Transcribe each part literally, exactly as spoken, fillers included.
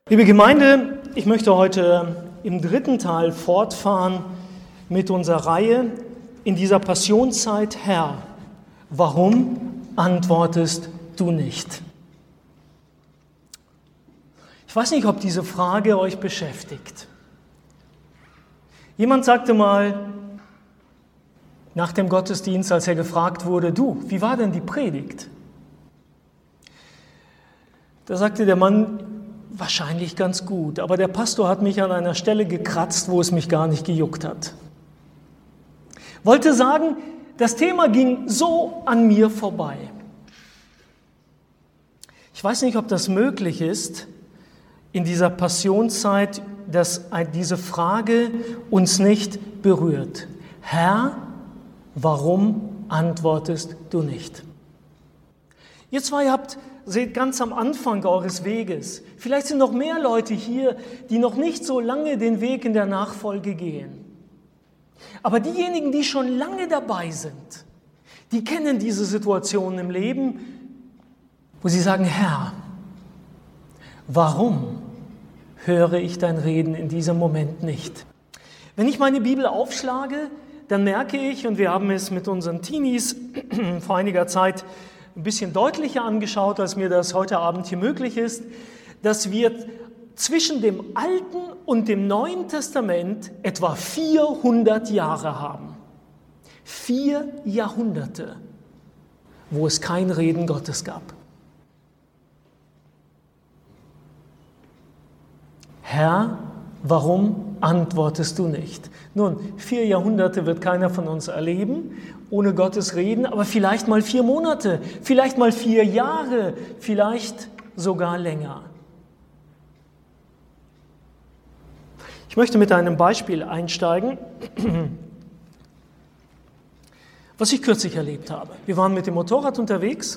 Liebe Gemeinde, ich möchte heute im dritten Teil fortfahren mit unserer Reihe in dieser Passionszeit. Herr, warum antwortest du nicht? Ich weiß nicht, ob diese Frage euch beschäftigt. Jemand sagte mal nach dem Gottesdienst, als er gefragt wurde, du, wie war denn die Predigt? Da sagte der Mann, wahrscheinlich ganz gut, aber der Pastor hat mich an einer Stelle gekratzt, wo es mich gar nicht gejuckt hat. Wollte sagen, das Thema ging so an mir vorbei. Ich weiß nicht, ob das möglich ist, in dieser Passionszeit, dass diese Frage uns nicht berührt. Herr, warum antwortest du nicht? Ihr zwei habt seht ganz am Anfang eures Weges. Vielleicht sind noch mehr Leute hier, die noch nicht so lange den Weg in der Nachfolge gehen. Aber diejenigen, die schon lange dabei sind, die kennen diese Situation im Leben, wo sie sagen, Herr, warum höre ich dein Reden in diesem Moment nicht? Wenn ich meine Bibel aufschlage, dann merke ich, und wir haben es mit unseren Teenies vor einiger Zeit ein bisschen deutlicher angeschaut, als mir das heute Abend hier möglich ist, dass wir zwischen dem Alten und dem Neuen Testament etwa vierhundert Jahre haben. Vier Jahrhunderte, wo es kein Reden Gottes gab. Herr, warum antwortest du nicht? Nun, vier Jahrhunderte wird keiner von uns erleben, ohne Gottes Reden, aber vielleicht mal vier Monate, vielleicht mal vier Jahre, vielleicht sogar länger. Ich möchte mit einem Beispiel einsteigen, was ich kürzlich erlebt habe. Wir waren mit dem Motorrad unterwegs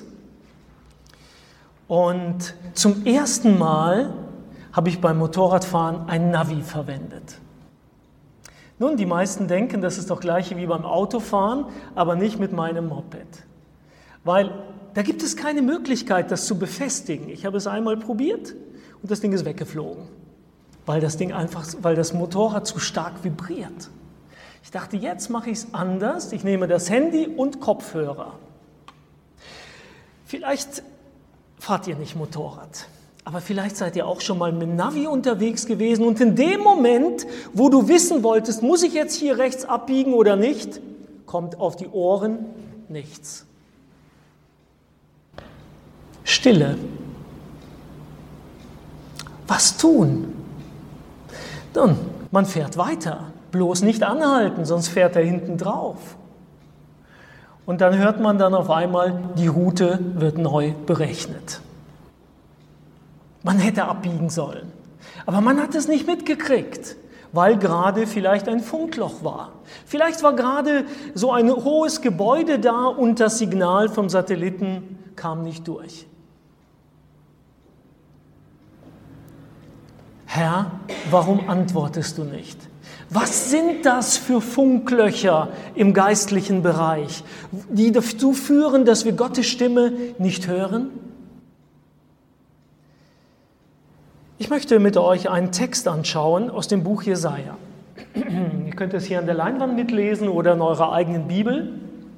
und zum ersten Mal habe ich beim Motorradfahren ein Navi verwendet. Nun, die meisten denken, das ist doch gleich wie beim Autofahren, aber nicht mit meinem Moped. Weil da gibt es keine Möglichkeit, das zu befestigen. Ich habe es einmal probiert und das Ding ist weggeflogen, weil das Ding einfach, weil das Motorrad zu stark vibriert. Ich dachte, jetzt mache ich es anders. Ich nehme das Handy und Kopfhörer. Vielleicht fahrt ihr nicht Motorrad. Aber vielleicht seid ihr auch schon mal mit Navi unterwegs gewesen und in dem Moment, wo du wissen wolltest, muss ich jetzt hier rechts abbiegen oder nicht, kommt auf die Ohren nichts. Stille. Was tun? Nun, man fährt weiter. Bloß nicht anhalten, sonst fährt er hinten drauf. Und dann hört man dann auf einmal, die Route wird neu berechnet. Man hätte abbiegen sollen, aber man hat es nicht mitgekriegt, weil gerade vielleicht ein Funkloch war. Vielleicht war gerade so ein hohes Gebäude da und das Signal vom Satelliten kam nicht durch. Herr, warum antwortest du nicht? Was sind das für Funklöcher im geistlichen Bereich, die dazu führen, dass wir Gottes Stimme nicht hören? Ich möchte mit euch einen Text anschauen aus dem Buch Jesaja. Ihr könnt es hier an der Leinwand mitlesen oder in eurer eigenen Bibel.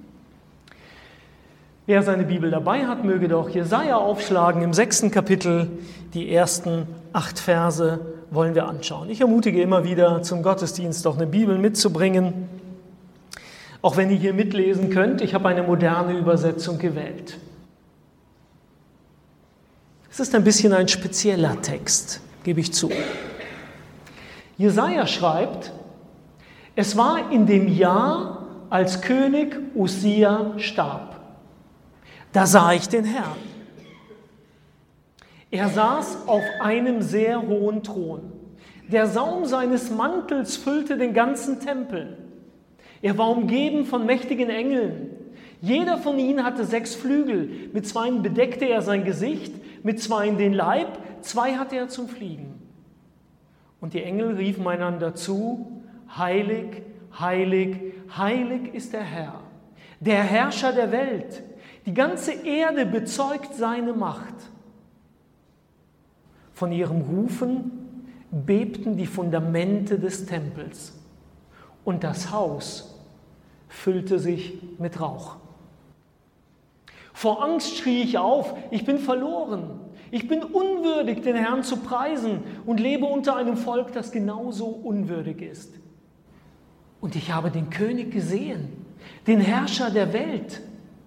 Wer seine Bibel dabei hat, möge doch Jesaja aufschlagen. Im sechsten Kapitel, die ersten acht Verse wollen wir anschauen. Ich ermutige immer wieder, zum Gottesdienst doch eine Bibel mitzubringen. Auch wenn ihr hier mitlesen könnt, ich habe eine moderne Übersetzung gewählt. Es ist ein bisschen ein spezieller Text, gebe ich zu. Jesaja schreibt, es war in dem Jahr, als König Usia starb. Da sah ich den Herrn. Er saß auf einem sehr hohen Thron. Der Saum seines Mantels füllte den ganzen Tempel. Er war umgeben von mächtigen Engeln. Jeder von ihnen hatte sechs Flügel. Mit zweien bedeckte er sein Gesicht, mit zweien den Leib, zwei hatte er zum Fliegen. Und die Engel riefen einander zu, heilig, heilig, heilig ist der Herr, der Herrscher der Welt. Die ganze Erde bezeugt seine Macht. Von ihrem Rufen bebten die Fundamente des Tempels und das Haus füllte sich mit Rauch. Vor Angst schrie ich auf, ich bin verloren, ich bin unwürdig, den Herrn zu preisen und lebe unter einem Volk, das genauso unwürdig ist. Und ich habe den König gesehen, den Herrscher der Welt.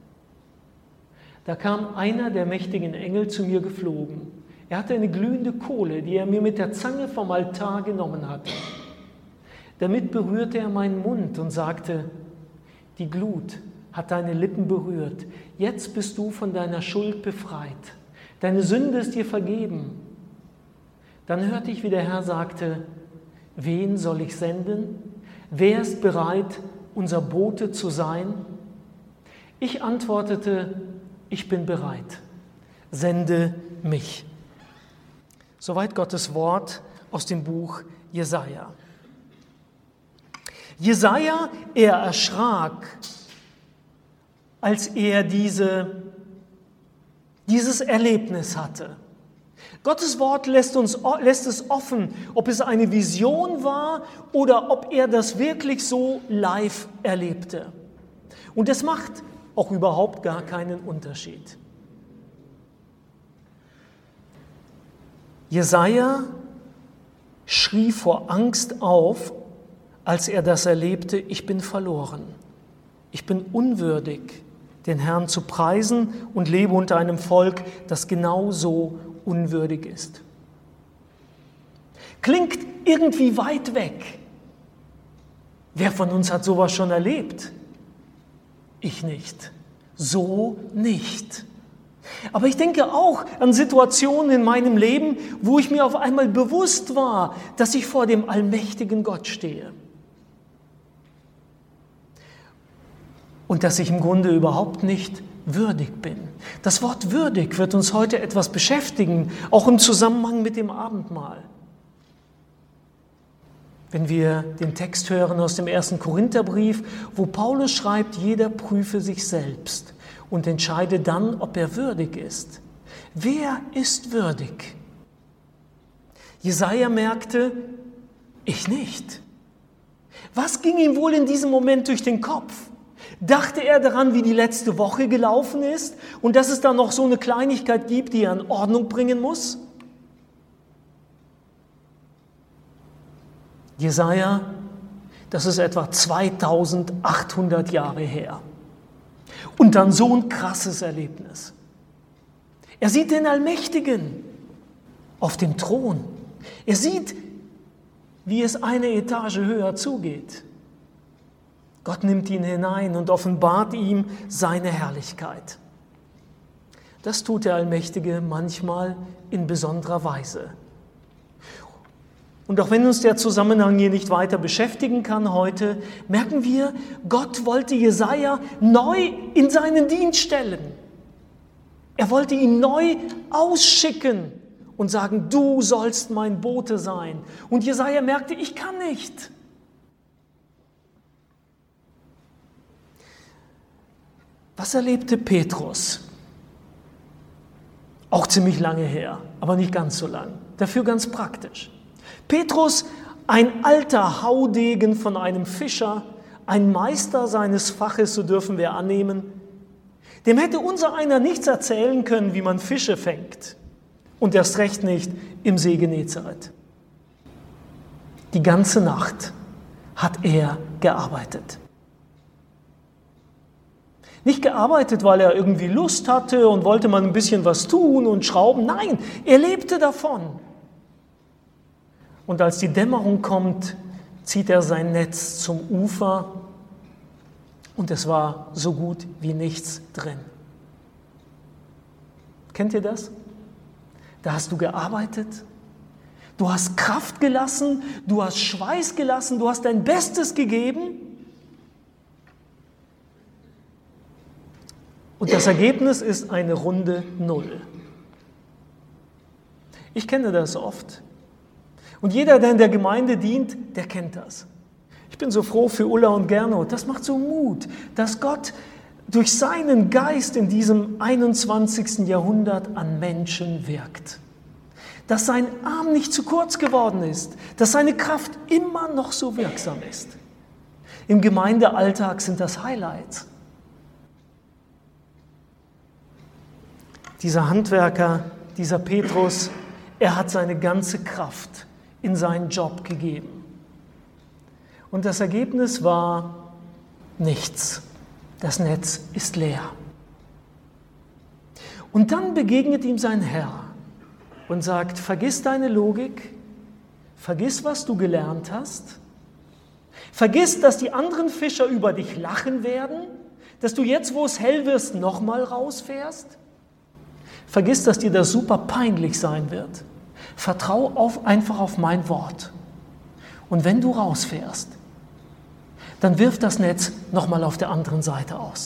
Da kam einer der mächtigen Engel zu mir geflogen. Er hatte eine glühende Kohle, die er mir mit der Zange vom Altar genommen hatte. Damit berührte er meinen Mund und sagte, die Glut hat deine Lippen berührt. Jetzt bist du von deiner Schuld befreit. Deine Sünde ist dir vergeben. Dann hörte ich, wie der Herr sagte, wen soll ich senden? Wer ist bereit, unser Bote zu sein? Ich antwortete, ich bin bereit. Sende mich. Soweit Gottes Wort aus dem Buch Jesaja. Jesaja, er erschrak, als er diese, dieses Erlebnis hatte. Gottes Wort lässt, uns, lässt es offen, ob es eine Vision war oder ob er das wirklich so live erlebte. Und das macht auch überhaupt gar keinen Unterschied. Jesaja schrie vor Angst auf, als er das erlebte, ich bin verloren, ich bin unwürdig, den Herrn zu preisen und lebe unter einem Volk, das genauso unwürdig ist. Klingt irgendwie weit weg. Wer von uns hat sowas schon erlebt? Ich nicht. So nicht. Aber ich denke auch an Situationen in meinem Leben, wo ich mir auf einmal bewusst war, dass ich vor dem allmächtigen Gott stehe. Und dass ich im Grunde überhaupt nicht würdig bin. Das Wort würdig wird uns heute etwas beschäftigen, auch im Zusammenhang mit dem Abendmahl. Wenn wir den Text hören aus dem ersten Korintherbrief, wo Paulus schreibt, jeder prüfe sich selbst und entscheide dann, ob er würdig ist. Wer ist würdig? Jesaja merkte, ich nicht. Was ging ihm wohl in diesem Moment durch den Kopf? Dachte er daran, wie die letzte Woche gelaufen ist und dass es da noch so eine Kleinigkeit gibt, die er in Ordnung bringen muss? Jesaja, das ist etwa zweitausendachthundert Jahre her. Und dann so ein krasses Erlebnis. Er sieht den Allmächtigen auf dem Thron. Er sieht, wie es eine Etage höher zugeht. Gott nimmt ihn hinein und offenbart ihm seine Herrlichkeit. Das tut der Allmächtige manchmal in besonderer Weise. Und auch wenn uns der Zusammenhang hier nicht weiter beschäftigen kann heute, merken wir, Gott wollte Jesaja neu in seinen Dienst stellen. Er wollte ihn neu ausschicken und sagen, du sollst mein Bote sein. Und Jesaja merkte, ich kann nicht. Was erlebte Petrus? Auch ziemlich lange her, aber nicht ganz so lang. Dafür ganz praktisch. Petrus, ein alter Haudegen von einem Fischer, ein Meister seines Faches, so dürfen wir annehmen, dem hätte unser einer nichts erzählen können, wie man Fische fängt. Und erst recht nicht im See Genezareth. Die ganze Nacht hat er gearbeitet. Nicht gearbeitet, weil er irgendwie Lust hatte und wollte mal ein bisschen was tun und schrauben. Nein, er lebte davon. Und als die Dämmerung kommt, zieht er sein Netz zum Ufer und es war so gut wie nichts drin. Kennt ihr das? Da hast du gearbeitet, du hast Kraft gelassen, du hast Schweiß gelassen, du hast dein Bestes gegeben. Und das Ergebnis ist eine runde Null. Ich kenne das oft. Und jeder, der in der Gemeinde dient, der kennt das. Ich bin so froh für Ulla und Gernot. Das macht so Mut, dass Gott durch seinen Geist in diesem einundzwanzigsten Jahrhundert an Menschen wirkt. dass sein Arm nicht zu kurz geworden ist, dass seine Kraft immer noch so wirksam ist. Im Gemeindealltag sind das Highlights. Dieser Handwerker, dieser Petrus, er hat seine ganze Kraft in seinen Job gegeben. Und das Ergebnis war nichts. Das Netz ist leer. Und dann begegnet ihm sein Herr und sagt, vergiss deine Logik, vergiss, was du gelernt hast, vergiss, dass die anderen Fischer über dich lachen werden, dass du jetzt, wo es hell wirst, nochmal rausfährst. Vergiss, dass dir das super peinlich sein wird. Vertrau auf, einfach auf mein Wort. Und wenn du rausfährst, dann wirf das Netz nochmal auf der anderen Seite aus.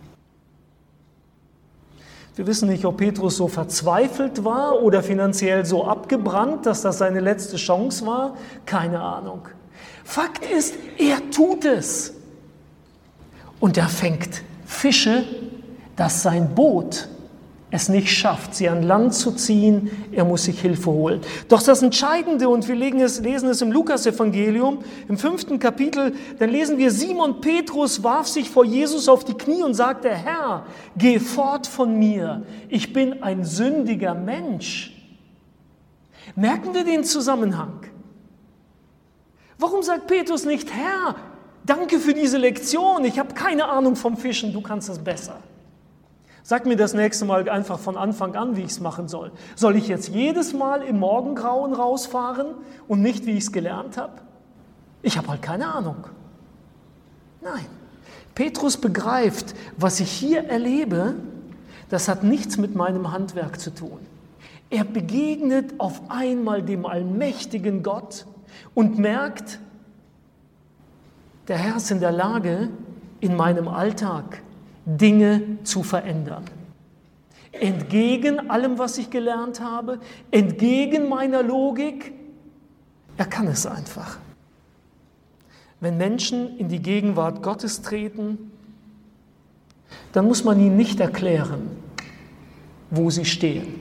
Wir wissen nicht, ob Petrus so verzweifelt war oder finanziell so abgebrannt, dass das seine letzte Chance war. Keine Ahnung. Fakt ist, er tut es. Und er fängt Fische, dass sein Boot es nicht schafft, sie an Land zu ziehen. Er muss sich Hilfe holen. Doch das Entscheidende, und wir lesen es, lesen es im Lukas-Evangelium, im fünften Kapitel, dann lesen wir, Simon Petrus warf sich vor Jesus auf die Knie und sagte, Herr, geh fort von mir, ich bin ein sündiger Mensch. Merken wir den Zusammenhang? Warum sagt Petrus nicht, Herr, danke für diese Lektion, ich habe keine Ahnung vom Fischen, du kannst es besser. Sag mir das nächste Mal einfach von Anfang an, wie ich es machen soll. Soll ich jetzt jedes Mal im Morgengrauen rausfahren und nicht, wie ich es gelernt habe? Ich habe halt keine Ahnung. Nein, Petrus begreift, was ich hier erlebe, das hat nichts mit meinem Handwerk zu tun. Er begegnet auf einmal dem allmächtigen Gott und merkt, der Herr ist in der Lage, in meinem Alltag Dinge zu verändern. Entgegen allem, was ich gelernt habe, entgegen meiner Logik, er kann es einfach. Wenn Menschen in die Gegenwart Gottes treten, dann muss man ihnen nicht erklären, wo sie stehen,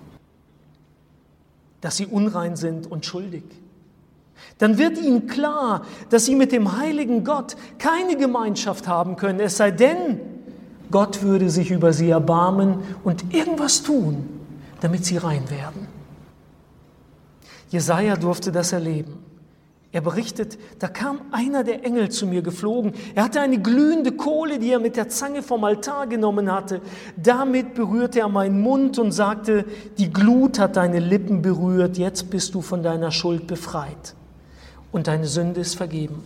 dass sie unrein sind und schuldig. Dann wird ihnen klar, dass sie mit dem heiligen Gott keine Gemeinschaft haben können, es sei denn, Gott würde sich über sie erbarmen und irgendwas tun, damit sie rein werden. Jesaja durfte das erleben. Er berichtet, da kam einer der Engel zu mir geflogen. Er hatte eine glühende Kohle, die er mit der Zange vom Altar genommen hatte. Damit berührte er meinen Mund und sagte, die Glut hat deine Lippen berührt, jetzt bist du von deiner Schuld befreit und deine Sünde ist vergeben.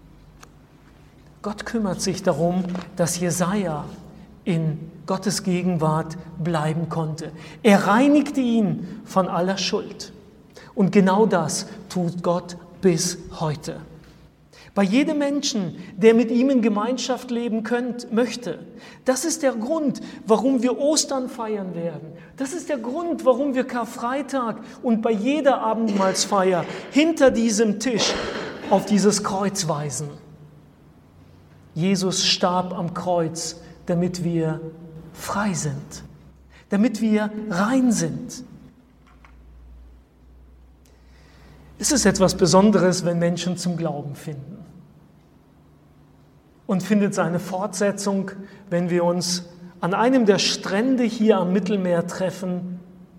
Gott kümmert sich darum, dass Jesaja in Gottes Gegenwart bleiben konnte. Er reinigte ihn von aller Schuld. Und genau das tut Gott bis heute. Bei jedem Menschen, der mit ihm in Gemeinschaft leben könnt, möchte. Das ist der Grund, warum wir Ostern feiern werden. Das ist der Grund, warum wir Karfreitag und bei jeder Abendmahlsfeier hinter diesem Tisch auf dieses Kreuz weisen. Jesus starb am Kreuz, damit wir frei sind, damit wir rein sind. Es ist etwas Besonderes, wenn Menschen zum Glauben finden. Und findet seine Fortsetzung, wenn wir uns an einem der Strände hier am Mittelmeer treffen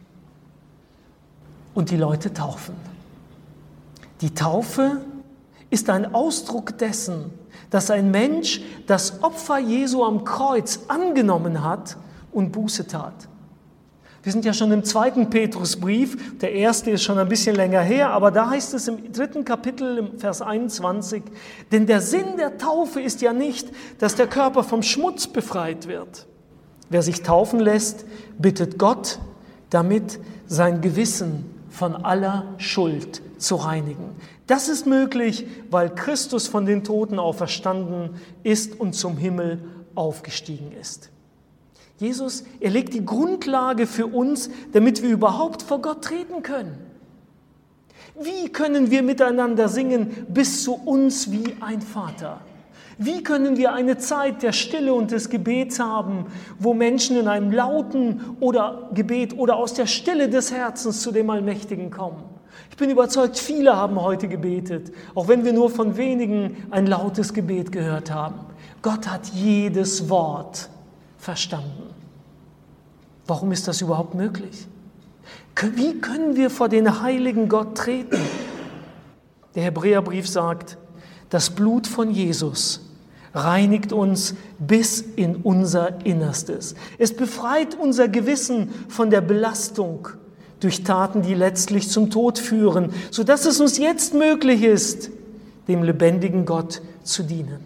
und die Leute taufen. Die Taufe ist ein Ausdruck dessen, dass ein Mensch das Opfer Jesu am Kreuz angenommen hat und Buße tat. Wir sind ja schon im zweiten Petrusbrief, der erste ist schon ein bisschen länger her, aber da heißt es im dritten Kapitel, im Vers einundzwanzig, denn der Sinn der Taufe ist ja nicht, dass der Körper vom Schmutz befreit wird. Wer sich taufen lässt, bittet Gott, damit sein Gewissen von aller Schuld zu reinigen. Das ist möglich, weil Christus von den Toten auferstanden ist und zum Himmel aufgestiegen ist. Jesus, er legt die Grundlage für uns, damit wir überhaupt vor Gott treten können. Wie können wir miteinander singen, bist du uns wie ein Vater? Wie können wir eine Zeit der Stille und des Gebets haben, wo Menschen in einem lauten oder Gebet oder aus der Stille des Herzens zu dem Allmächtigen kommen? Ich bin überzeugt, viele haben heute gebetet, auch wenn wir nur von wenigen ein lautes Gebet gehört haben. Gott hat jedes Wort verstanden. Warum ist das überhaupt möglich? Wie können wir vor den heiligen Gott treten? Der Hebräerbrief sagt, das Blut von Jesus reinigt uns bis in unser Innerstes. Es befreit unser Gewissen von der Belastung durch Taten, die letztlich zum Tod führen, sodass es uns jetzt möglich ist, dem lebendigen Gott zu dienen.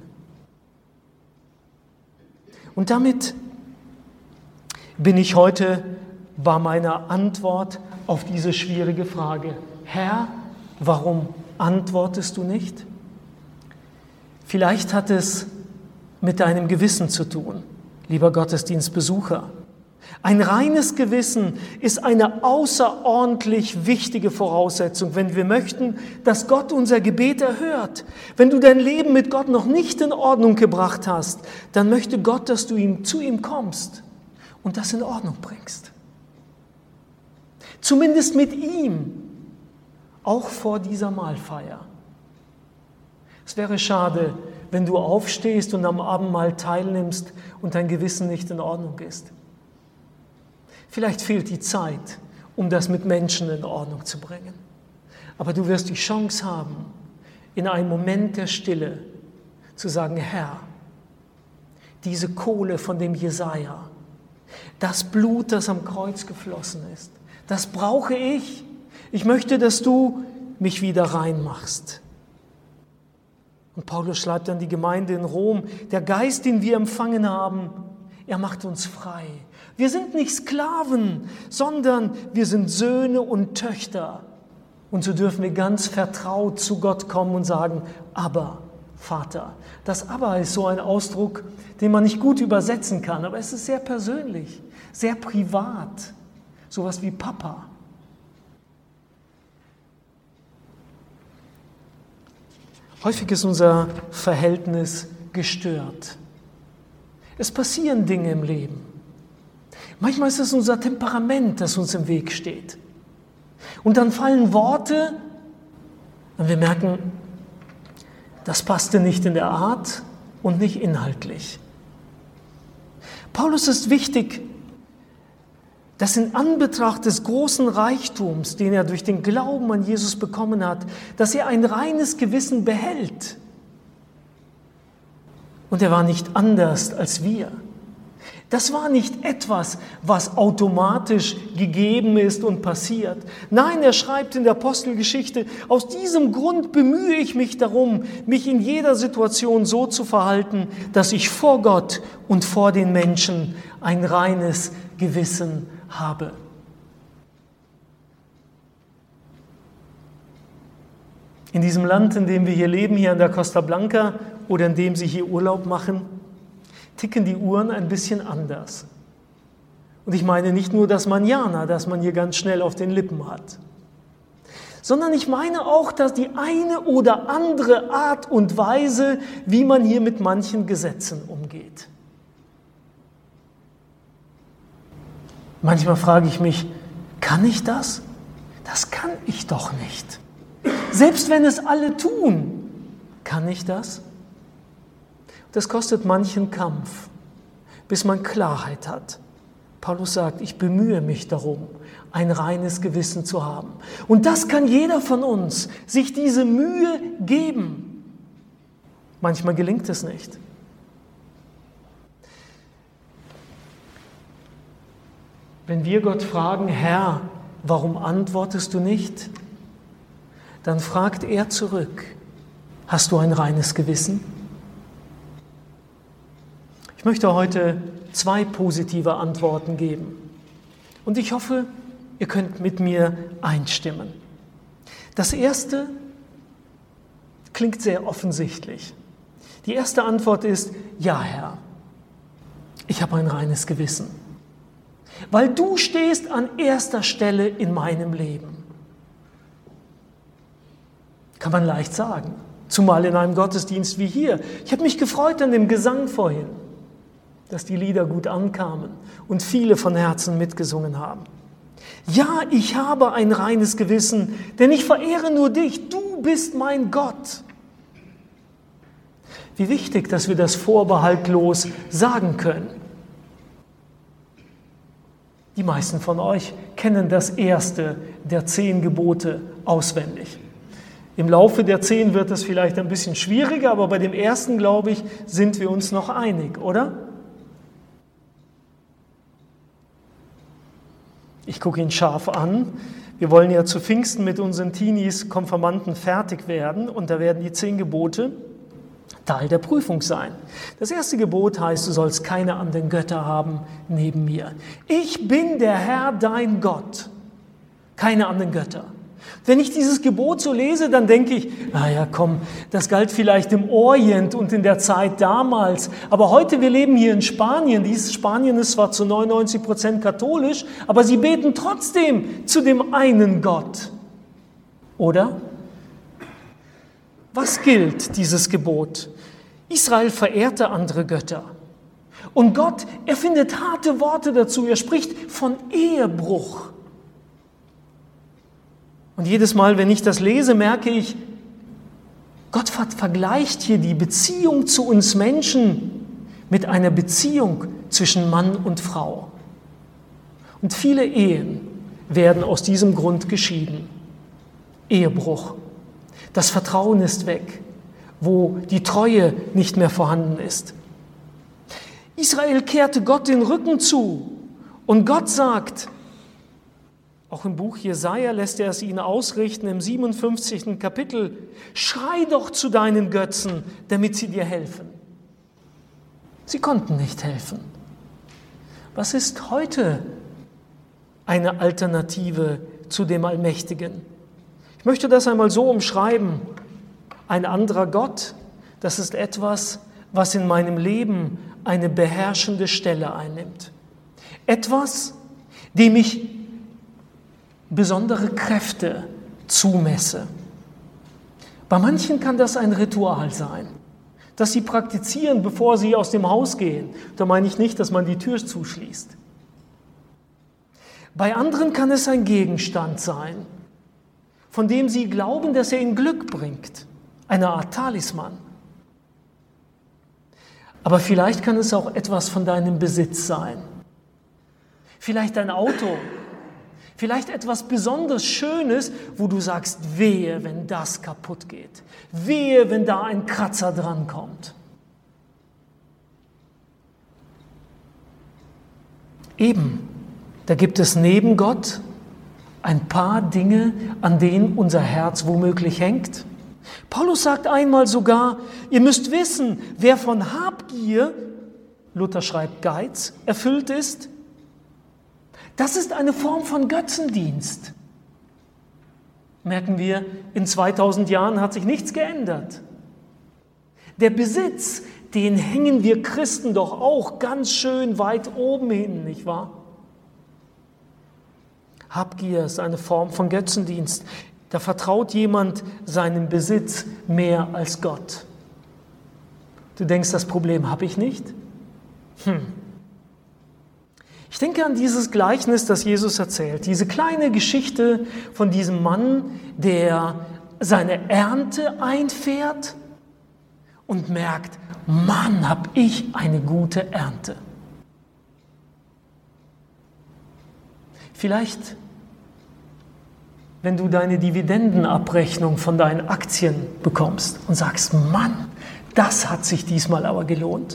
Und damit bin ich heute bei meiner Antwort auf diese schwierige Frage. Herr, warum antwortest du nicht? Vielleicht hat es mit deinem Gewissen zu tun, lieber Gottesdienstbesucher. Ein reines Gewissen ist eine außerordentlich wichtige Voraussetzung, wenn wir möchten, dass Gott unser Gebet erhört. Wenn du dein Leben mit Gott noch nicht in Ordnung gebracht hast, dann möchte Gott, dass du ihm, zu ihm kommst und das in Ordnung bringst. Zumindest mit ihm, auch vor dieser Mahlfeier. Es wäre schade, wenn du aufstehst und am Abendmahl teilnimmst und dein Gewissen nicht in Ordnung ist. Vielleicht fehlt die Zeit, um das mit Menschen in Ordnung zu bringen. Aber du wirst die Chance haben, in einem Moment der Stille zu sagen, Herr, diese Kohle von dem Jesaja, das Blut, das am Kreuz geflossen ist, das brauche ich. Ich möchte, dass du mich wieder reinmachst. Und Paulus schreibt an die Gemeinde in Rom, der Geist, den wir empfangen haben, er macht uns frei. Wir sind nicht Sklaven, sondern wir sind Söhne und Töchter. Und so dürfen wir ganz vertraut zu Gott kommen und sagen, Abba, Vater. Das Abba ist so ein Ausdruck, den man nicht gut übersetzen kann, aber es ist sehr persönlich, sehr privat. Sowas wie Papa. Häufig ist unser Verhältnis gestört. Es passieren Dinge im Leben. Manchmal ist es unser Temperament, das uns im Weg steht. Und dann fallen Worte und wir merken, das passte nicht in der Art und nicht inhaltlich. Paulus ist wichtig, dass in Anbetracht des großen Reichtums, den er durch den Glauben an Jesus bekommen hat, dass er ein reines Gewissen behält. Und er war nicht anders als wir. Das war nicht etwas, was automatisch gegeben ist und passiert. Nein, er schreibt in der Apostelgeschichte, aus diesem Grund bemühe ich mich darum, mich in jeder Situation so zu verhalten, dass ich vor Gott und vor den Menschen ein reines Gewissen habe. In diesem Land, in dem wir hier leben, hier an der Costa Blanca oder in dem Sie hier Urlaub machen, ticken die Uhren ein bisschen anders. Und ich meine nicht nur das Manana, das man hier ganz schnell auf den Lippen hat, sondern ich meine auch, dass die eine oder andere Art und Weise, wie man hier mit manchen Gesetzen umgeht. Manchmal frage ich mich, kann ich das? Das kann ich doch nicht. Selbst wenn es alle tun, kann ich das? Das kostet manchen Kampf, bis man Klarheit hat. Paulus sagt, ich bemühe mich darum, ein reines Gewissen zu haben. Und das kann jeder von uns, sich diese Mühe geben. Manchmal gelingt es nicht. Wenn wir Gott fragen, Herr, warum antwortest du nicht? Dann fragt er zurück, hast du ein reines Gewissen? Ich möchte heute zwei positive Antworten geben. Und ich hoffe, ihr könnt mit mir einstimmen. Das erste klingt sehr offensichtlich. Die erste Antwort ist, ja Herr, ich habe ein reines Gewissen. Weil du stehst an erster Stelle in meinem Leben. Kann man leicht sagen. Zumal in einem Gottesdienst wie hier. Ich habe mich gefreut an dem Gesang vorhin, dass die Lieder gut ankamen und viele von Herzen mitgesungen haben. Ja, ich habe ein reines Gewissen, denn ich verehre nur dich. Du bist mein Gott. Wie wichtig, dass wir das vorbehaltlos sagen können. Die meisten von euch kennen das erste der zehn Gebote auswendig. Im Laufe der zehn wird es vielleicht ein bisschen schwieriger, aber bei dem ersten, glaube ich, sind wir uns noch einig, oder? Ich gucke ihn scharf an. Wir wollen ja zu Pfingsten mit unseren Teenies, Konfirmanden fertig werden und da werden die zehn Gebote Teil der Prüfung sein. Das erste Gebot heißt, du sollst keine anderen Götter haben neben mir. Ich bin der Herr, dein Gott. Keine anderen Götter. Wenn ich dieses Gebot so lese, dann denke ich, naja, komm, das galt vielleicht im Orient und in der Zeit damals. Aber heute, wir leben hier in Spanien. Dieses Spanien ist zwar zu neunundneunzig Prozent katholisch, aber sie beten trotzdem zu dem einen Gott. Oder? Was gilt dieses Gebot? Israel verehrte andere Götter. Und Gott, er findet harte Worte dazu. Er spricht von Ehebruch. Und jedes Mal, wenn ich das lese, merke ich, Gott vergleicht hier die Beziehung zu uns Menschen mit einer Beziehung zwischen Mann und Frau. Und viele Ehen werden aus diesem Grund geschieden. Ehebruch. Das Vertrauen ist weg, wo die Treue nicht mehr vorhanden ist. Israel kehrte Gott den Rücken zu und Gott sagt, auch im Buch Jesaja lässt er es ihnen ausrichten, im siebenundfünfzigsten Kapitel, schrei doch zu deinen Götzen, damit sie dir helfen. Sie konnten nicht helfen. Was ist heute eine Alternative zu dem Allmächtigen? Ich möchte das einmal so umschreiben. Ein anderer Gott, das ist etwas, was in meinem Leben eine beherrschende Stelle einnimmt. Etwas, dem ich besondere Kräfte zumesse. Bei manchen kann das ein Ritual sein, das sie praktizieren, bevor sie aus dem Haus gehen. Da meine ich nicht, dass man die Tür zuschließt. Bei anderen kann es ein Gegenstand sein, von dem sie glauben, dass er ihnen Glück bringt. Eine Art Talisman. Aber vielleicht kann es auch etwas von deinem Besitz sein. Vielleicht ein Auto. Vielleicht etwas besonders Schönes, wo du sagst, wehe, wenn das kaputt geht. Wehe, wenn da ein Kratzer drankommt. Eben, da gibt es neben Gott ein paar Dinge, an denen unser Herz womöglich hängt. Paulus sagt einmal sogar, ihr müsst wissen, wer von Habgier, Luther schreibt Geiz, erfüllt ist, das ist eine Form von Götzendienst. Merken wir, in zweitausend Jahren hat sich nichts geändert. Der Besitz, den hängen wir Christen doch auch ganz schön weit oben hin, nicht wahr? Habgier ist eine Form von Götzendienst. Da vertraut jemand seinem Besitz mehr als Gott. Du denkst, das Problem habe ich nicht? Hm. Ich denke an dieses Gleichnis, das Jesus erzählt, diese kleine Geschichte von diesem Mann, der seine Ernte einfährt und merkt, Mann, habe ich eine gute Ernte. Vielleicht, wenn du deine Dividendenabrechnung von deinen Aktien bekommst und sagst, Mann, das hat sich diesmal aber gelohnt.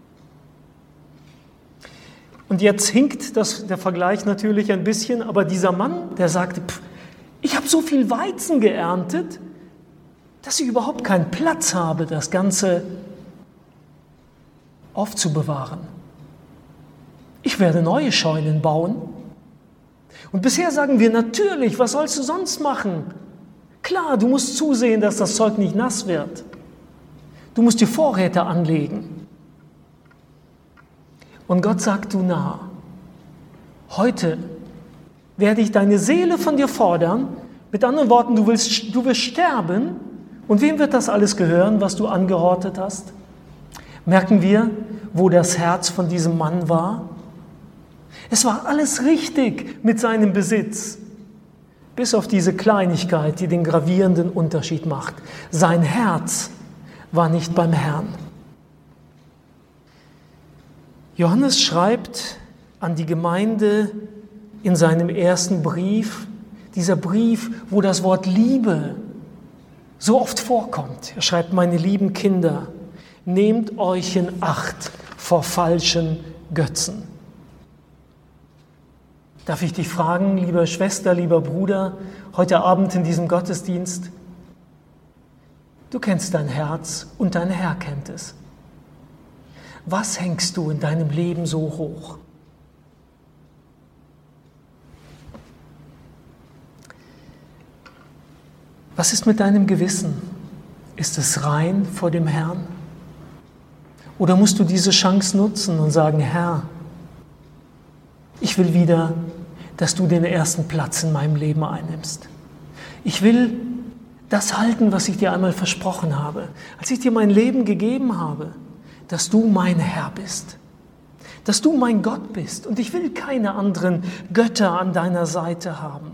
Und jetzt hinkt das, der Vergleich natürlich ein bisschen, aber dieser Mann, der sagte, pff, ich habe so viel Weizen geerntet, dass ich überhaupt keinen Platz habe, das Ganze aufzubewahren. Ich werde neue Scheunen bauen. Und bisher sagen wir, natürlich, was sollst du sonst machen? Klar, du musst zusehen, dass das Zeug nicht nass wird. Du musst dir Vorräte anlegen. Und Gott sagt, du Narr, heute werde ich deine Seele von dir fordern. Mit anderen Worten, du willst, du wirst sterben Und wem wird das alles gehören, was du angehortet hast? Merken wir, wo das Herz von diesem Mann war? Es war alles richtig mit seinem Besitz, bis auf diese Kleinigkeit, die den gravierenden Unterschied macht. Sein Herz war nicht beim Herrn. Johannes schreibt an die Gemeinde in seinem ersten Brief, dieser Brief, wo das Wort Liebe so oft vorkommt. Er schreibt, meine lieben Kinder, nehmt euch in Acht vor falschen Götzen. Darf ich dich fragen, liebe Schwester, lieber Bruder, heute Abend in diesem Gottesdienst, du kennst dein Herz und dein Herr kennt es. Was hängst du in deinem Leben so hoch? Was ist mit deinem Gewissen? Ist es rein vor dem Herrn? Oder musst du diese Chance nutzen und sagen, Herr, ich will wieder, dass du den ersten Platz in meinem Leben einnimmst. Ich will das halten, was ich dir einmal versprochen habe, als ich dir mein Leben gegeben habe, dass du mein Herr bist, dass du mein Gott bist und ich will keine anderen Götter an deiner Seite haben.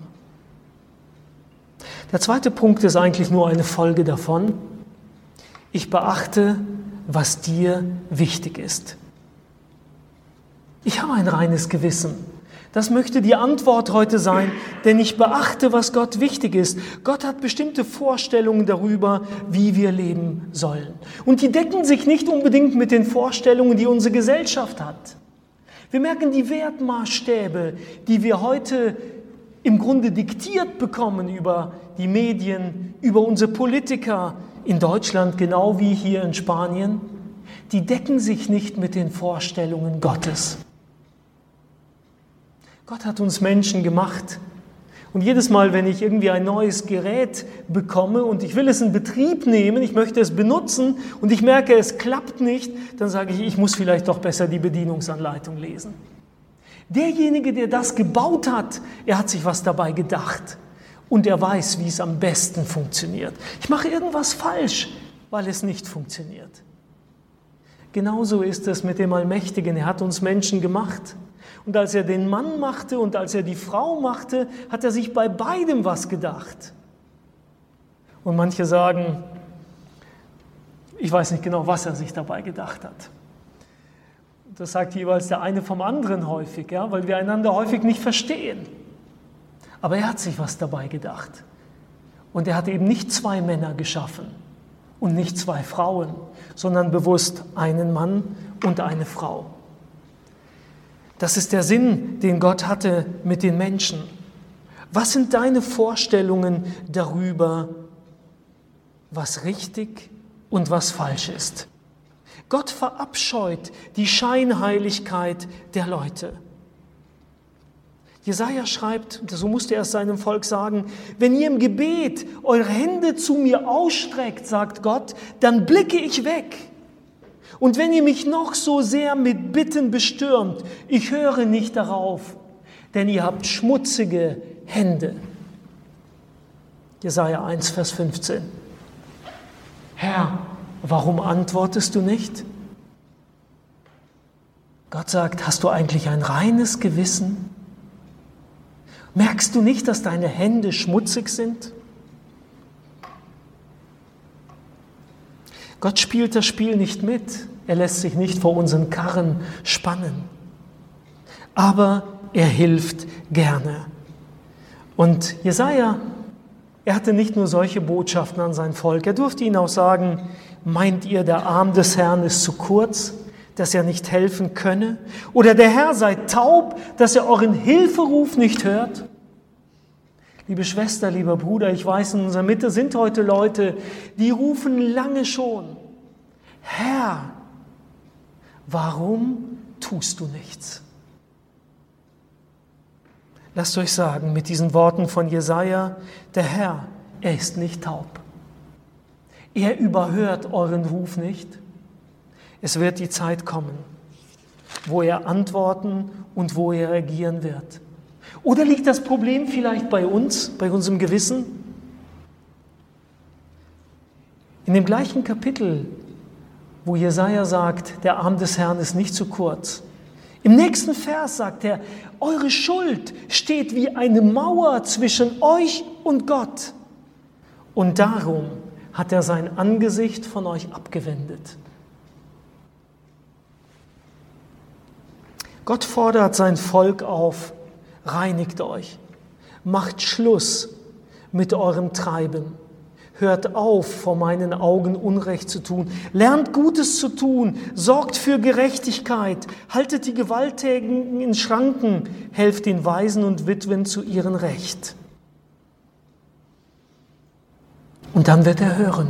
Der zweite Punkt ist eigentlich nur eine Folge davon. Ich beachte, was dir wichtig ist. Ich habe ein reines Gewissen. Das möchte die Antwort heute sein, denn ich beachte, was Gott wichtig ist. Gott hat bestimmte Vorstellungen darüber, wie wir leben sollen. Und die decken sich nicht unbedingt mit den Vorstellungen, die unsere Gesellschaft hat. Wir merken die Wertmaßstäbe, die wir heute im Grunde diktiert bekommen über die Medien, über unsere Politiker in Deutschland, genau wie hier in Spanien, die decken sich nicht mit den Vorstellungen Gottes. Gott hat uns Menschen gemacht und jedes Mal, wenn ich irgendwie ein neues Gerät bekomme und ich will es in Betrieb nehmen, ich möchte es benutzen und ich merke, es klappt nicht, dann sage ich, ich muss vielleicht doch besser die Bedienungsanleitung lesen. Derjenige, der das gebaut hat, er hat sich was dabei gedacht und er weiß, wie es am besten funktioniert. Ich mache irgendwas falsch, weil es nicht funktioniert. Genauso ist es mit dem Allmächtigen. Er hat uns Menschen gemacht. Und als er den Mann machte und als er die Frau machte, hat er sich bei beidem was gedacht. Und manche sagen, ich weiß nicht genau, was er sich dabei gedacht hat. Das sagt jeweils der eine vom anderen häufig, ja, weil wir einander häufig nicht verstehen. Aber er hat sich was dabei gedacht. Und er hat eben nicht zwei Männer geschaffen und nicht zwei Frauen, sondern bewusst einen Mann und eine Frau. Das ist der Sinn, den Gott hatte mit den Menschen. Was sind deine Vorstellungen darüber, was richtig und was falsch ist? Gott verabscheut die Scheinheiligkeit der Leute. Jesaja schreibt, so musste er es seinem Volk sagen, wenn ihr im Gebet eure Hände zu mir ausstreckt, sagt Gott, dann blicke ich weg. Und wenn ihr mich noch so sehr mit Bitten bestürmt, ich höre nicht darauf, denn ihr habt schmutzige Hände. Jesaja eins, Vers fünfzehn. Herr, warum antwortest du nicht? Gott sagt, hast du eigentlich ein reines Gewissen? Merkst du nicht, dass deine Hände schmutzig sind? Gott spielt das Spiel nicht mit. Er lässt sich nicht vor unseren Karren spannen. Aber er hilft gerne. Und Jesaja, er hatte nicht nur solche Botschaften an sein Volk. Er durfte ihnen auch sagen, meint ihr, der Arm des Herrn ist zu kurz, dass er nicht helfen könne? Oder der Herr sei taub, dass er euren Hilferuf nicht hört? Liebe Schwester, lieber Bruder, ich weiß, in unserer Mitte sind heute Leute, die rufen lange schon, Herr, warum tust du nichts? Lasst euch sagen, mit diesen Worten von Jesaja, der Herr, er ist nicht taub. Er überhört euren Ruf nicht. Es wird die Zeit kommen, wo er antworten und wo er regieren wird. Oder liegt das Problem vielleicht bei uns, bei unserem Gewissen? In dem gleichen Kapitel, wo Jesaja sagt, der Arm des Herrn ist nicht zu kurz. Im nächsten Vers sagt er, eure Schuld steht wie eine Mauer zwischen euch und Gott. Und darum hat er sein Angesicht von euch abgewendet. Gott fordert sein Volk auf, reinigt euch, macht Schluss mit eurem Treiben. Hört auf, vor meinen Augen Unrecht zu tun. Lernt Gutes zu tun. Sorgt für Gerechtigkeit. Haltet die Gewalttätigen in Schranken. Helft den Waisen und Witwen zu ihrem Recht. Und dann wird er hören.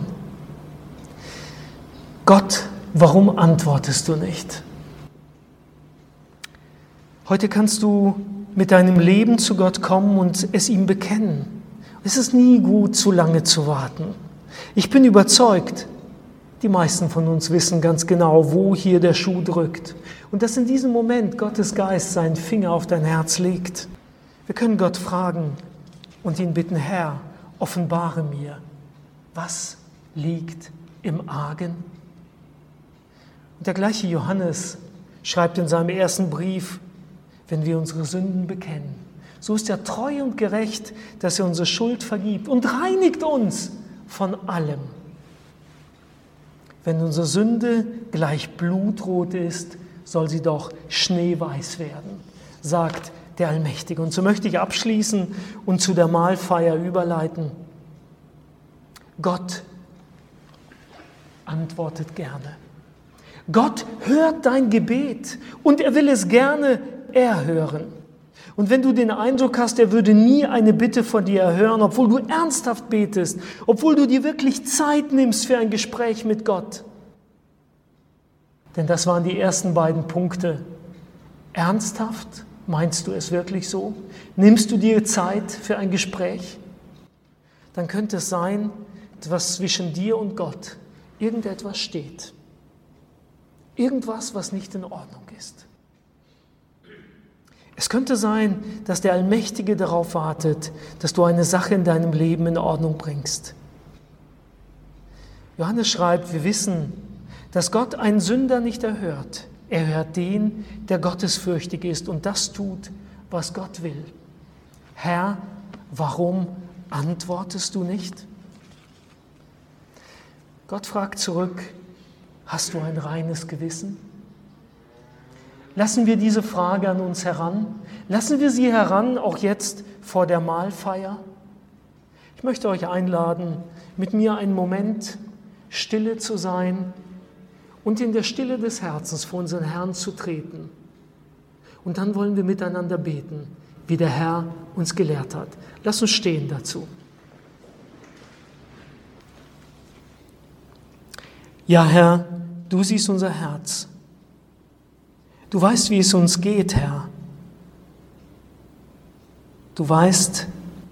Gott, warum antwortest du nicht? Heute kannst du mit deinem Leben zu Gott kommen und es ihm bekennen. Es ist nie gut, zu lange zu warten. Ich bin überzeugt, die meisten von uns wissen ganz genau, wo hier der Schuh drückt. Und dass in diesem Moment Gottes Geist seinen Finger auf dein Herz legt. Wir können Gott fragen und ihn bitten, Herr, offenbare mir, was liegt im Argen? Und der gleiche Johannes schreibt in seinem ersten Brief, wenn wir unsere Sünden bekennen, so ist er treu und gerecht, dass er unsere Schuld vergibt und reinigt uns von allem. Wenn unsere Sünde gleich blutrot ist, soll sie doch schneeweiß werden, sagt der Allmächtige. Und so möchte ich abschließen und zu der Mahlfeier überleiten. Gott antwortet gerne. Gott hört dein Gebet und er will es gerne erhören. Und wenn du den Eindruck hast, er würde nie eine Bitte von dir erhören, obwohl du ernsthaft betest, obwohl du dir wirklich Zeit nimmst für ein Gespräch mit Gott. Denn das waren die ersten beiden Punkte. Ernsthaft? Meinst du es wirklich so? Nimmst du dir Zeit für ein Gespräch? Dann könnte es sein, dass zwischen dir und Gott irgendetwas steht. Irgendwas, was nicht in Ordnung ist. Es könnte sein, dass der Allmächtige darauf wartet, dass du eine Sache in deinem Leben in Ordnung bringst. Johannes schreibt, wir wissen, dass Gott einen Sünder nicht erhört. Er hört den, der gottesfürchtig ist und das tut, was Gott will. Herr, warum antwortest du nicht? Gott fragt zurück, hast du ein reines Gewissen? Lassen wir diese Frage an uns heran. Lassen wir sie heran, auch jetzt vor der Mahlfeier. Ich möchte euch einladen, mit mir einen Moment stille zu sein und in der Stille des Herzens vor unseren Herrn zu treten. Und dann wollen wir miteinander beten, wie der Herr uns gelehrt hat. Lass uns stehen dazu. Ja, Herr, du siehst unser Herz. Du weißt, wie es uns geht, Herr. Du weißt,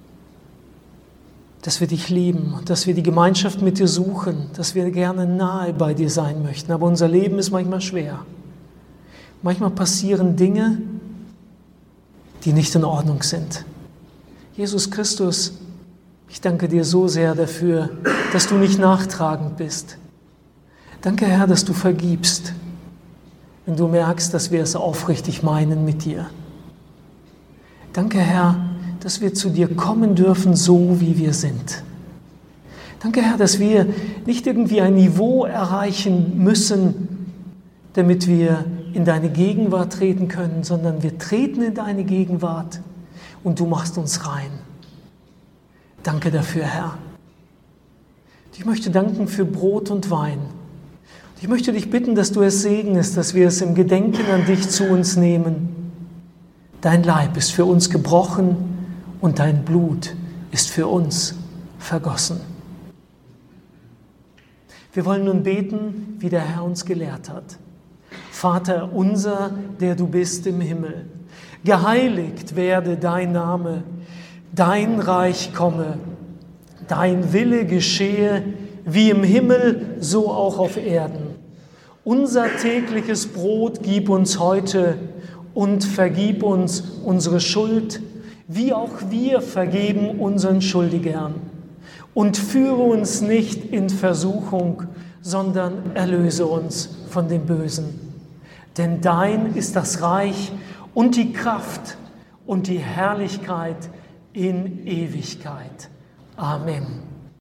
dass wir dich lieben, dass wir die Gemeinschaft mit dir suchen, dass wir gerne nahe bei dir sein möchten. Aber unser Leben ist manchmal schwer. Manchmal passieren Dinge, die nicht in Ordnung sind. Jesus Christus, ich danke dir so sehr dafür, dass du nicht nachtragend bist. Danke, Herr, dass du vergibst, wenn du merkst, dass wir es aufrichtig meinen mit dir. Danke, Herr, dass wir zu dir kommen dürfen, so wie wir sind. Danke, Herr, dass wir nicht irgendwie ein Niveau erreichen müssen, damit wir in deine Gegenwart treten können, sondern wir treten in deine Gegenwart und du machst uns rein. Danke dafür, Herr. Ich möchte danken für Brot und Wein. Ich möchte dich bitten, dass du es segnest, dass wir es im Gedenken an dich zu uns nehmen. Dein Leib ist für uns gebrochen und dein Blut ist für uns vergossen. Wir wollen nun beten, wie der Herr uns gelehrt hat. Vater unser, der du bist im Himmel, geheiligt werde dein Name, dein Reich komme, dein Wille geschehe, wie im Himmel, so auch auf Erden. Unser tägliches Brot gib uns heute und vergib uns unsere Schuld, wie auch wir vergeben unseren Schuldigern. und führe uns nicht in Versuchung, sondern erlöse uns von dem Bösen. Denn dein ist das Reich und die Kraft und die Herrlichkeit in Ewigkeit. Amen.